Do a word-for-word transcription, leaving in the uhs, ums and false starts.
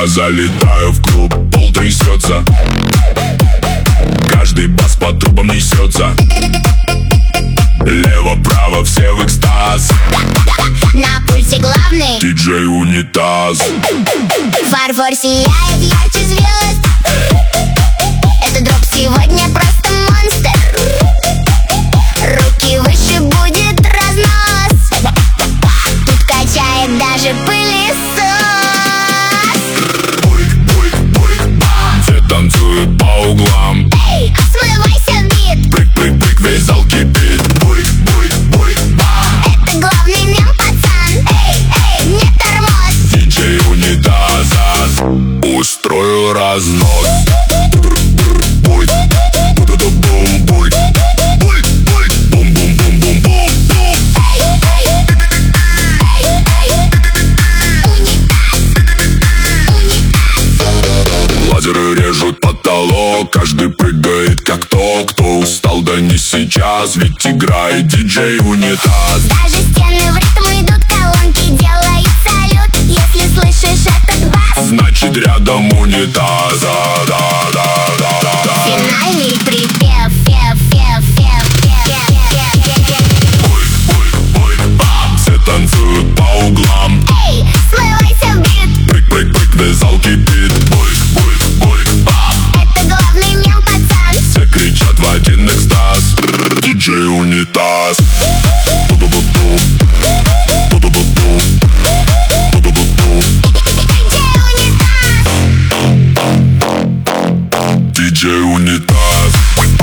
залетаю в клуб, пол трясется, каждый бас по трубам несется. Лево-право, все в экстаз. На пульсе главный диджей Унитаз. Фарфор сияет ярче звезд. Этот дроп сегодня просто монстр. Руки выше, будет разнос. Тут качает даже пылесос. Буйк, буйк, буйк, бам. Все танцуют по углам. Эй, смывайся, бит. Прыг, прыг, прыг, весь зал кипит. Буйк, буйк, буйк, бам. Это главный мем, пацан. Эй, эй, не тормоз. диджей Унитаз устроил разнос. Буйк, бу-ду-ду-бум, буйк. Буйк, буйк, бум-бум-бум-бум-бум. Лазеры режут потолок, каждый прыгает как то. Кто устал, да не сейчас, ведь играет диджей Унитаз. Даже стены в ритм идут, колонки делают салют. Если слышишь этот бас, Значит рядом Унитаз. Да, да, да, да, да. финальный припев, пев, пев, пев, пев, пев, пев, пев. Буйк, буйк, буйк, бам. Все танцуют по углам. Эй, смывайся, бит. Прыг, прыг, прыг, весь зал кипит. Буйк, буйк, буйк, бам. Это главный мем, пацан. Все кричат в один экстаз. диджей Унитаз. Бу-ду-бу-бум. Бу-ду-бу-бум. Бу-ду-бу-бум. диджей Унитаз. диджей Унитаз.